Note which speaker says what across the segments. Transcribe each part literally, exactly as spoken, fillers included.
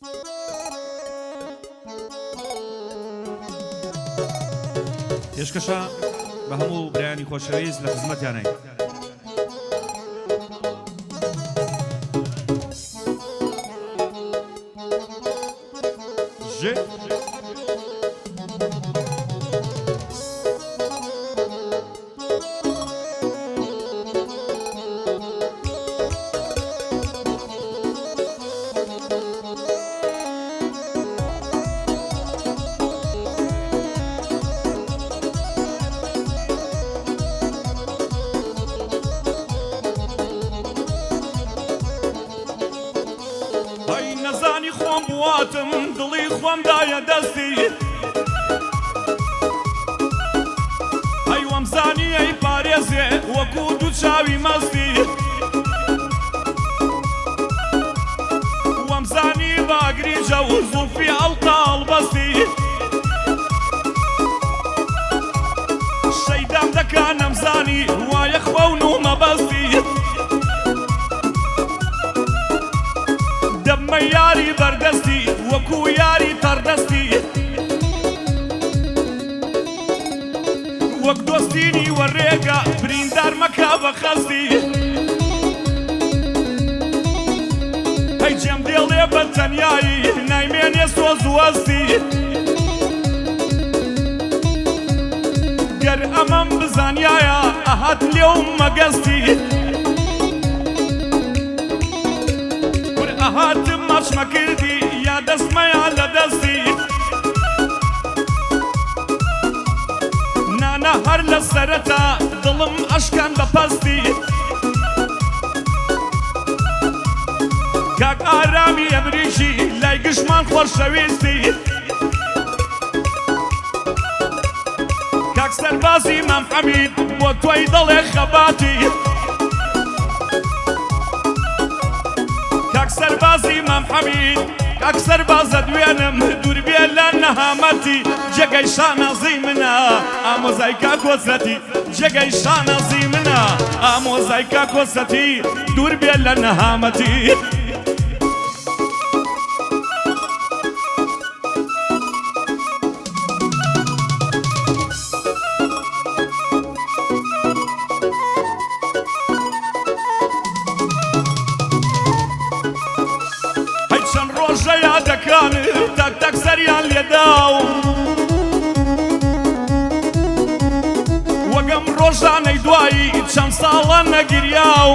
Speaker 1: پێشکەشە بە هەموو برایانی خۆشەویست لە خزمەتیانەی.
Speaker 2: نەزانی خۆم بواتم دڵی خۆم دایە دەستی ئەی وەمزانی ئەی پارێزێ وەکو دوو چاوی مەستی وەمزانی باگریجە و زولفی ئەڵقاڵ بەستی شەیدام دەکا نەمزانی وایە خوەون و مەبەستی دەممە یاری بەردەستی وەکو یاری تەردەستی وەک دۆستینی وەڕێگە بریندار مەکا بە خەستی هەی جێم دێڵێ بە تەنیایی نایمێنێ سۆز و وەستی گەر ئەمەم بزانیایە ئەهات لێوم مەگەستی هاتم مەچمە کردی یا دەستمەیان لە دەستی نانە هەر لە سەرەتا دڵم ئەشکان بە پەستی کاک ئارامی ئەبریشی لای گشمان خۆشەویستی کاک سەربازی مام حەمید بۆ تۆی دڵێ خەباتی کاک سەربازی مام حەمید کاک سەربازە دوێنم دوور بێ لە نەهامەتی جێگەی شانازی منە ئامۆزای کاک وەزەتی جێگەی شانازی منە ئامۆزای کاک وەزەتی دوور بێ لە نەهامەتی تاک تاک سەریان لێداو وەگەم ڕۆژانەی دوایی چەند ساڵە نەگریاو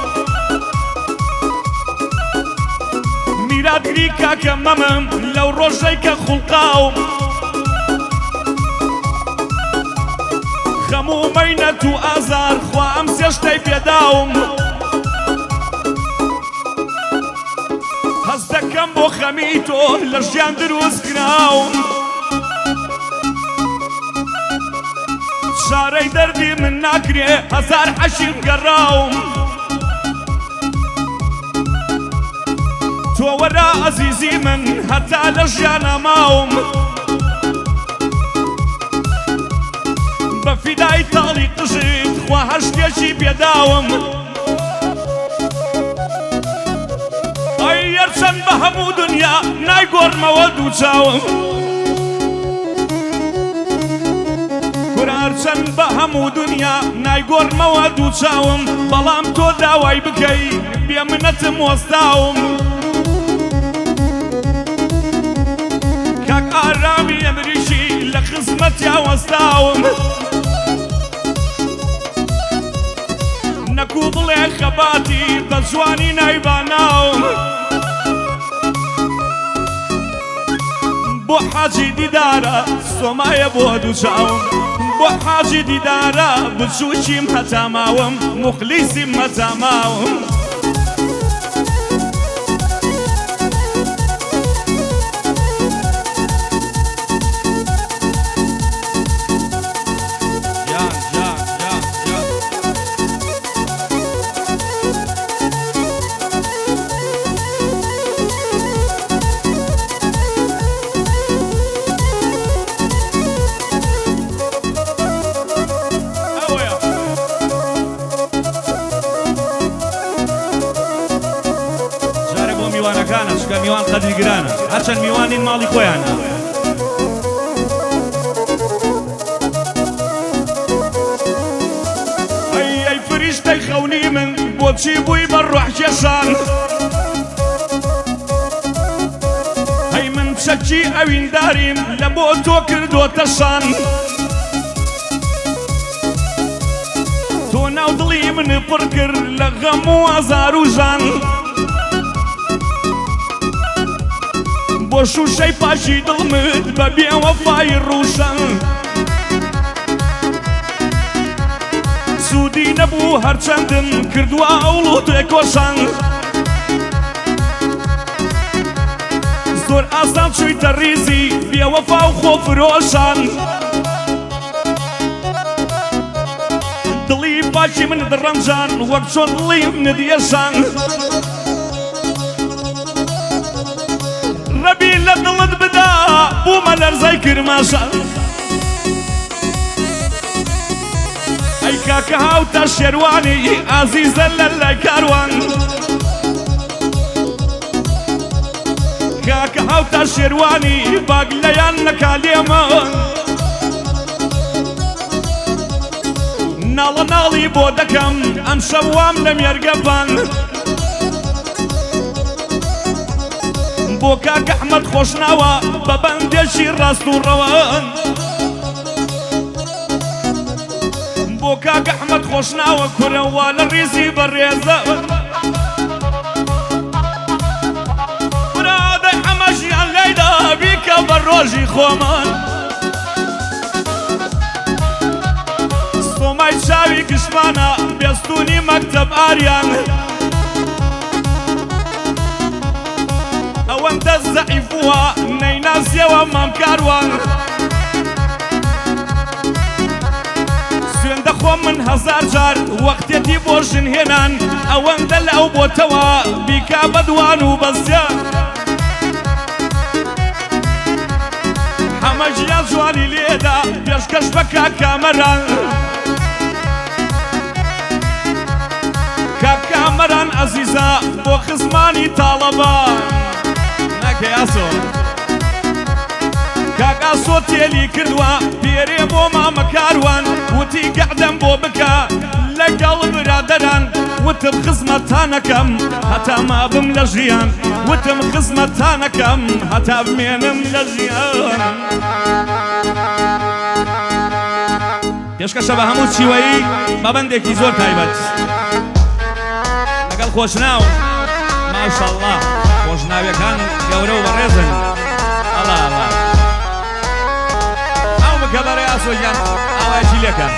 Speaker 2: میراتگری کاکە مەمم لەو ڕۆژەی کە خوڵقاوم خەموو مەینەت و ئازار خوا ئەم سێشتەی پێداوم هەست دەکەم بۆ خەمی تۆ لە ژیان دروست کراوم شارەی دەردی من ناکرێ هەزار حەشیر گەڕاوم تۆ وەرا ئەزیزی من هەتا لە ژیانە ماوم بە فیدای تاڵی قژت خوا هەر شتێکی پێداوم هەرچەند بە هەموو دنیا نایگۆڕمەوە دوو چاوم کورە هەرچەند بە هەموو دنیا نایگۆڕمەوە دوو چاوم بەڵام تۆ داوای بکەی بێ منەتم وەستاوم کاک ئارامی ئەمریشی لە خزمەتیا وەستاوم نەکوو بڵێ خەباتی بە جوانی نایباناوم بۆ حاجی دیدارە سۆمایە بۆ دوو چاوم بۆ حاجی دیدارە بچووکیم هەتا ماوم موخلیسیم هەتا ماوم
Speaker 1: میوانەکانە چکە میوان قەدری گرانە هەرچەند میوانین ماڵی خۆیانە
Speaker 2: ئەی ئەی فریشتەی خەونی من بۆچی بووی بە ڕوحکێشان هەی من چەکی ئەوینداریم لە بۆ تۆ کردۆتە شان تۆ ناو دڵی من پڕ کرد لە غەم و ئازار و ژان بۆ شوشەی پاشی دڵمت بە بێوەفای ڕوشەن سوودی نەبوو هەرچەندم کردووە ئەوڵ و تێکۆشان زۆر ئاسان چوویتە ڕیزی بێوەفا و خۆفرۆشان دڵی پاشی من دڕەنجان وەک چۆن دڵی منت ئێشان ڕەبی لە دڵت بدا بوومە لەرزەی کرماشان ئەی کاکە هاوتە شێروانی ئازیزە لە لای کاروان کاکە هاوتە شێروانی باگ لەیان نەکالێمەوە ناڵە ناڵی بۆ دەکەم ئەم شەوام لە مێرگەبان بۆ کاکە ئەحمەد خۆشناوە بە بەندێکی ڕاست و ڕەوان بۆ کاکە ئەحمەد خۆشناوە کورەوە لە ڕیزی بەڕێزە برادەی ئەمەشیان لەیدا بیکە بە ڕۆژی خۆمان سۆمای چاوی گشتمانە بێستونی مەکتەب ئاریان ئەوەندە زەعیفووە نەیناسیەوە مامکاروان سوێندە خۆم من هەزار جار وەختێتی بۆ ژن هێنان ئەوەندە لەو بۆتەوە بیکا بەدوان و بەزیان هەمە ژیان جوانی لێدا پێشکەش بە کاکامەران کاکامەران ئەزیزە بۆ خزمانی تاڵەبان ناکەی ئاسۆ کاک ئاسۆ تێلی کردووە پێرێ بۆ مامەکاروان وتی گەعدەم بۆ بکە لەگەڵ برادەران وتم خزمەتانەکەم هەتا مابم لە ژیان وتم خزمەتانەکەم هەتا بمێنم لە ژیان
Speaker 1: پێشکەشە بە هەموو چیوەیی بەبەندێکی زۆر تایبەت لەگەڵ خۆشناو ماشەڵڵا خۆشناویەکان گەورە و بەڕێزن ئەڵا ئەڵا ئەو بکە بەڕێ ئاسۆیان ئاوایەکی لێکە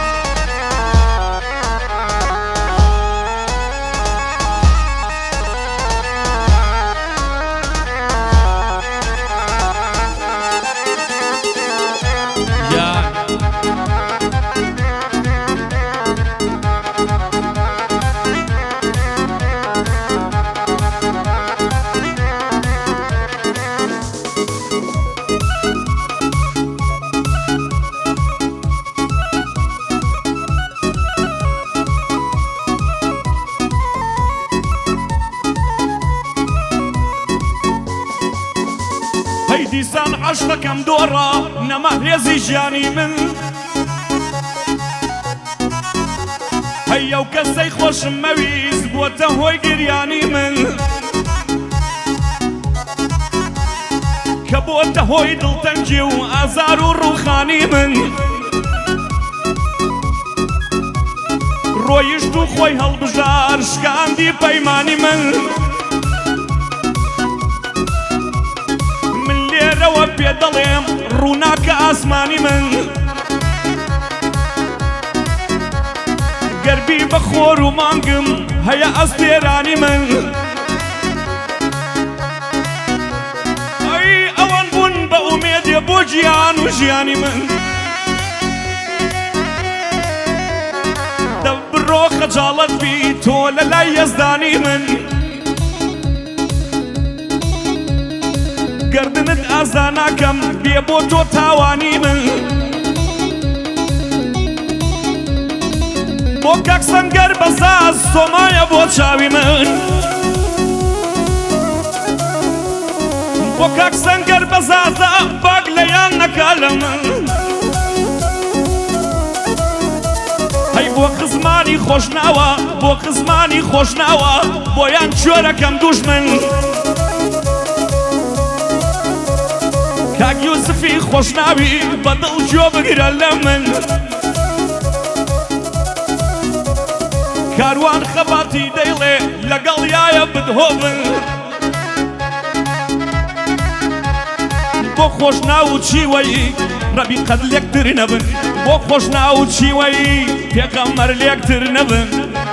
Speaker 2: هەی دیسان عەشقەکەم دۆڕە نەما هێزی ژیانی من هەی ئەو کەسەی خۆشم مەویست بووەتە هۆی گریانی من کە بۆتە هۆی دڵتەنگی و ئازار و ڕووخانی من ڕۆیشت و خۆی هەڵبژار شکاندی پەیمانی من لێرەوە پێ دەڵێم ڕووناکە ئاسمانی من گەربی بە خۆر و مانگم هەیە ئەستێرانی من ئەی ئەوان بوون بە ئومێدێ بۆ گیان و ژیانی من دە بڕۆ خەجاڵەت بی تۆ لە لای یەزدانی من گردنت ئازاناکەم بێ بۆ تۆ تاوانی من بۆ کاک سەنگەر بەزاز سۆمایە بۆ چاوی من بۆ کاک سەنگەر بەزازە باگ لەیان نەکا لە من هەی بۆ قزمانی خۆشناوە بۆ قزمانی خۆشناوە بۆیان کوێرەکەم دوژمن کاک یوسفی خۆشناوی بەدڵ گوێ بگرە لە من کاروان خەباتی دەیڵێ لەگەڵ یایە بدهۆبن بۆ خۆشناو و چیوەی ڕەبی قەت لێکتر نەبن بۆ خۆشناو و چیوەی پێغەمبەر لێکتر نەبن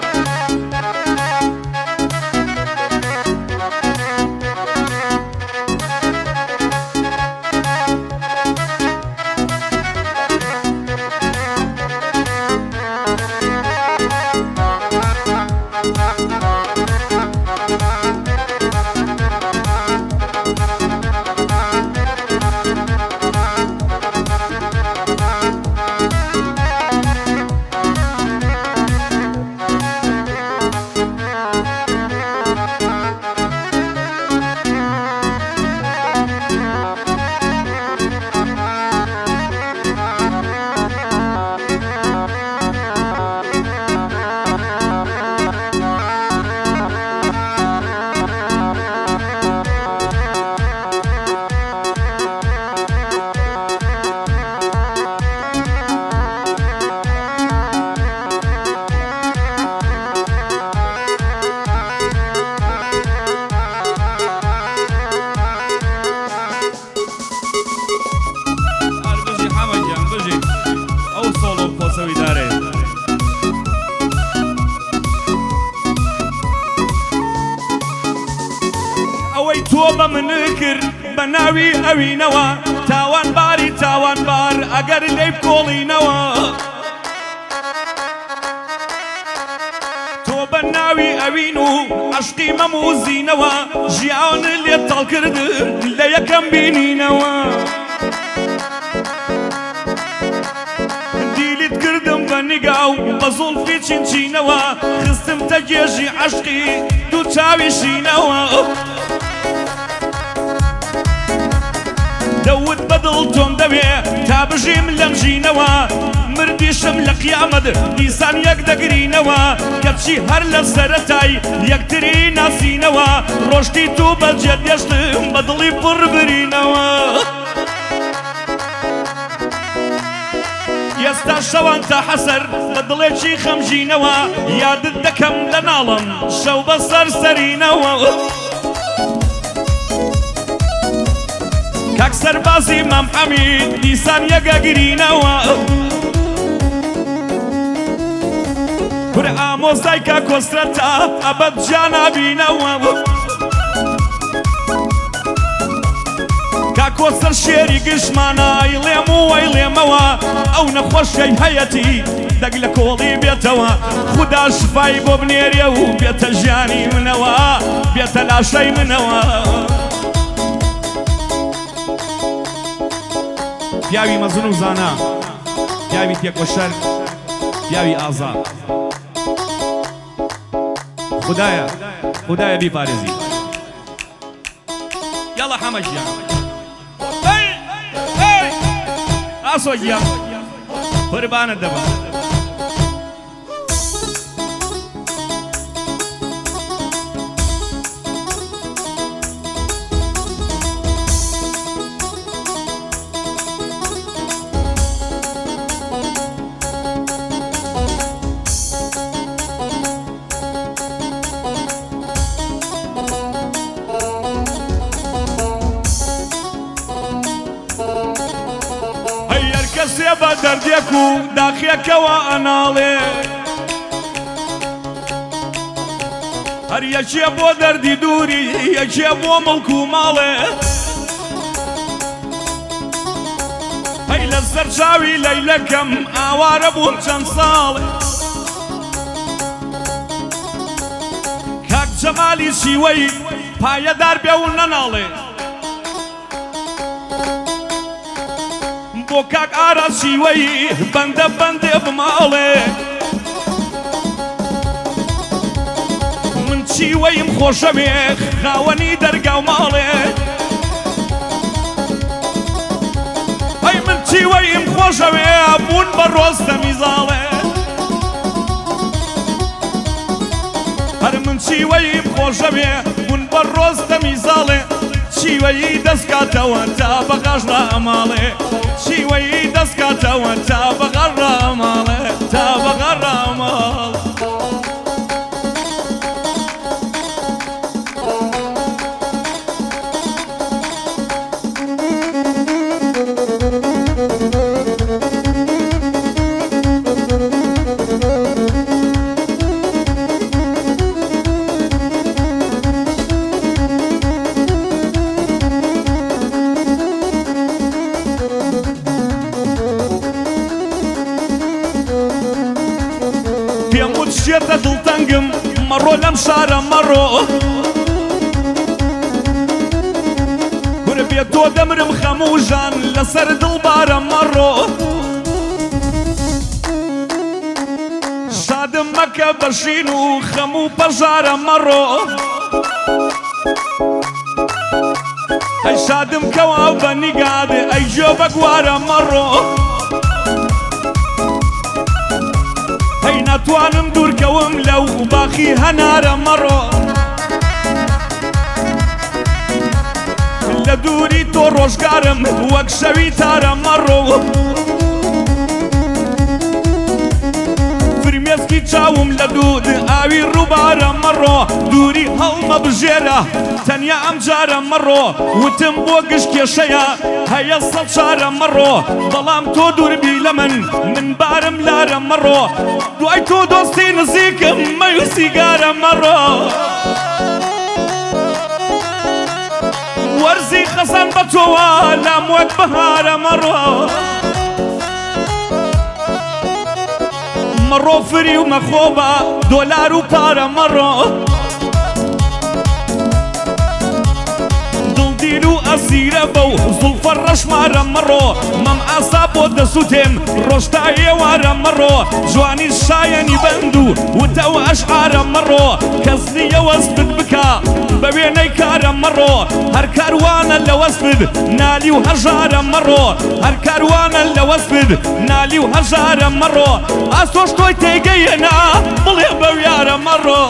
Speaker 2: ئەوەی تۆ بە من کرد بە ناوی ئەوینەوە تاوان باری تاوان بار ئەگەر لێی بکۆڵینەوە تۆ بە ناوی ئەوین و عەشقی مەموزینەوە ژیان لێت تەڵ کردم لە یەکەم بینینەوە دیلیت کردم بە نیگاو بە زوڵفی چینچینەوە خستم تە گێژی عەشقی دوو چاوی شینەوە دەوت بەدڵ تۆم دەوێ تا بژیم لەم ژینەوە مردیشم لە قیامەت دیسان یەک دەگرینەوە کەچی هەر لە سەرەتای یەکتری ناسینەوە ڕۆژتی تو بەجێت دێشتم بە دڵی پڕ برینەوە ئێستا شەوان تا حەسەر بە دڵێکی خەمژینەوە یادت دەکەم لە ناڵم شەو بە سەرسەرینەوە کاک سەربازی مام حەمید دیسان یەکەگرینەوە کورە ئامۆزای کاک کۆسرەتە ئەبەد جا نابینەوە کاک کۆسەر شێری گشمانە ئەیڵێم و ئەیڵێمەوە ئەو نەخۆشەی هەیەتی دەگ لە کۆڵی بێتەوە خودا شفای بۆ بنێرێ و بێتە ژیانی منەوە بێتە لاشەی منەوە پیاوی مەزن و زانا پیاوی تێکۆشەر پیاوی ئازاد خدایە خدایە بیپارێزی یاڵا حەمەژیان ئاسۆگیان قوربانت دەبم کەسێ بە دەردێک و داخێکەوە ئەناڵێ هەر یەکێ بۆ دەردی دووری یەکێ بۆ مڵک و ماڵێ هەی لە سەرچاوی لەیلەکەم ئاوارە بووم چەند ساڵێ کاک جەمالی شیوەی پایەدار بێ و نەناڵێ بۆ کاک ئاراس شیوەی بەندە بەندێ بماڵێ من چیوەیم خۆشەوێ خاوەنی دەرگا و ماڵێ چیوەیم خۆشەوێ بوون بە ڕۆستە میزاڵێ هەر من چیوەیم خۆشەوێ بوون بە ڕۆستە میزاڵێ چیوەی دەستکاتەوە تا بەغاژ ڕاماڵێ چیوەی دەستکاتەوە تا بەغاژ ڕاماڵێ تا بەغاژ ڕاماڵ شێتە دڵتەنگم مەڕۆ لەم شارە مەڕۆ گورە بێت تۆ دەمرم خەموو ژان لەسەر دڵبارە مەڕۆ شادم مەکە بەشین و خەموو پەژارە مەڕۆ ئەی شادم کەوا بە نیگادێ ئەی گوێ بە گوارە مەڕۆ ئەی ناتوانم دوورکەوم لەو باخی هەنارە مەڕۆ لە دووری تۆ ڕۆژگارم وەک شەوی تارە مەڕۆ فرمێسکی چاوم لە دوود ئاوی ڕووبارە مەڕۆ دووری هەڵمە بژێرە تەنیا ئەم جارە مەڕۆ وتم بۆ گشت کێشەیە هەیە سەد چارە مەڕۆ بەڵام تۆ دووربی لە من من بارم لارە مەڕۆ دوای تۆ دۆستی نزیکم مەویستی گارە مەڕۆ وەرزی خەزان بە تۆوە لام وەک بەهارە مەڕۆ مەڕۆ فری و مەخۆبە دۆلار و پارە مەڕۆ دڵدیر و ئەسیرە بەو زوڵفە ڕەشمارە مەڕۆ مەم ئاسا بۆ دەسووتێم ڕۆشتا ئێوارە مەڕۆ جوانی شایەنی بەند و وتە و ئەشعارە مەڕۆ کەس نییە وەستت بکە بە وێنەی کارە مەڕۆ هەر کاروانە لە وەسفت نالی و هەژارە مەڕۆ هەر کاروانە لە وەسفت نالی و هەژارە مەڕۆ ئاسۆش تۆی تێگەیەنا بڵێ بەویارە مەڕۆ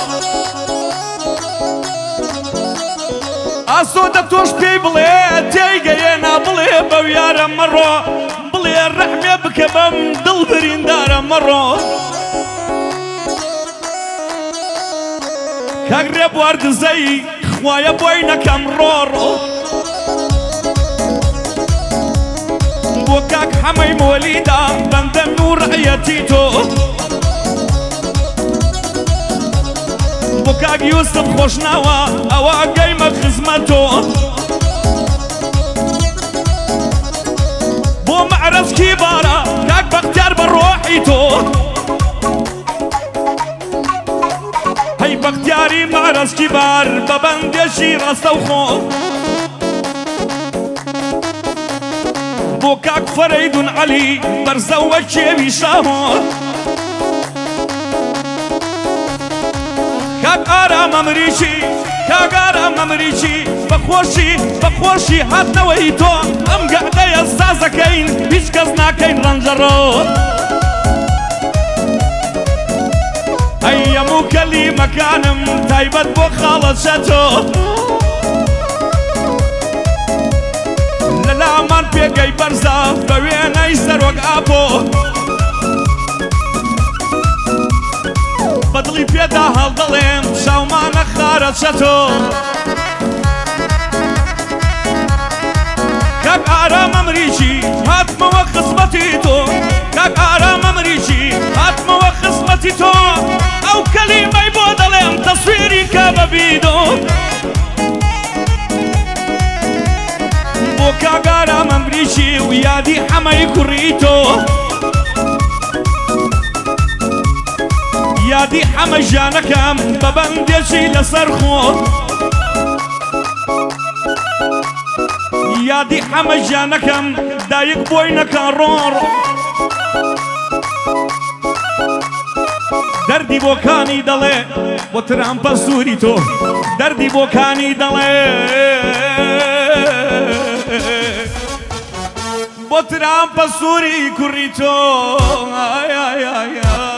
Speaker 2: ئاسۆ دە تۆش پێی بڵێ تێیگەیەنا بڵێ بەویارە مەڕۆ بڵێ ڕەحمێ بکە بەم دڵ بریندارە مەڕۆ کاک ڕێبوار دزەی خوایە بۆی نەکەم ڕۆڕۆ بۆ کاک حەمەی مۆلیدا بەندەم و ڕعەتی تۆ بۆ کاک یوسف خۆشناوە ئەوە گەیمە خزمەتۆ بۆ مەعرەزکی بارە کاک بەختیار بە ڕۆحی تۆ هەی بەختیاری مەعرەزکی بار بە بەندێشی ڕاستە و خۆ بۆ کاک فەرەیدون عەلی بەرزەوە کێوی شاهۆ کاک ئارامە مریچی کاک ئارامە مریچی بەخۆشی بەخۆشی هاتنەوەی تۆ ئەم گەعدەیە سازەکەین هیچ کەس ناکەین ڕەنجەڕۆ ئەی هەموو کەلیمەکانم تایبەت بۆ خاڵە چەتۆ لە لامان پێگەی بەرزە بە وێنەی سەرۆک ئاپۆ بەدڵی پێدا هەڵدەڵێم شاومانە خارە چەتۆ کاک ئارامە مریچی هاتمەوە خزمەتی تۆ کاک ئارامە مریچی هاتمەوە خزمەتی تۆ ئەو کەلیمەی بۆ دەڵێم تەسویری کە بە ڤیدۆ بۆ کاک ئارامە مریچی و یادی حەمەی کوڕی تۆ یادی حەمە ژیانەکەم بە بەندێکی لەسەر خۆ یادی حەمە ژیانەکەم دایک بۆی نەکە ڕۆڕ دەردی بۆکانی دەڵێ بۆ ترامپە سووری تۆ دەردی بۆکانی دەڵێ بۆ بۆ ترامپە سووری کوڕی تۆ ئای ئای ئای ئای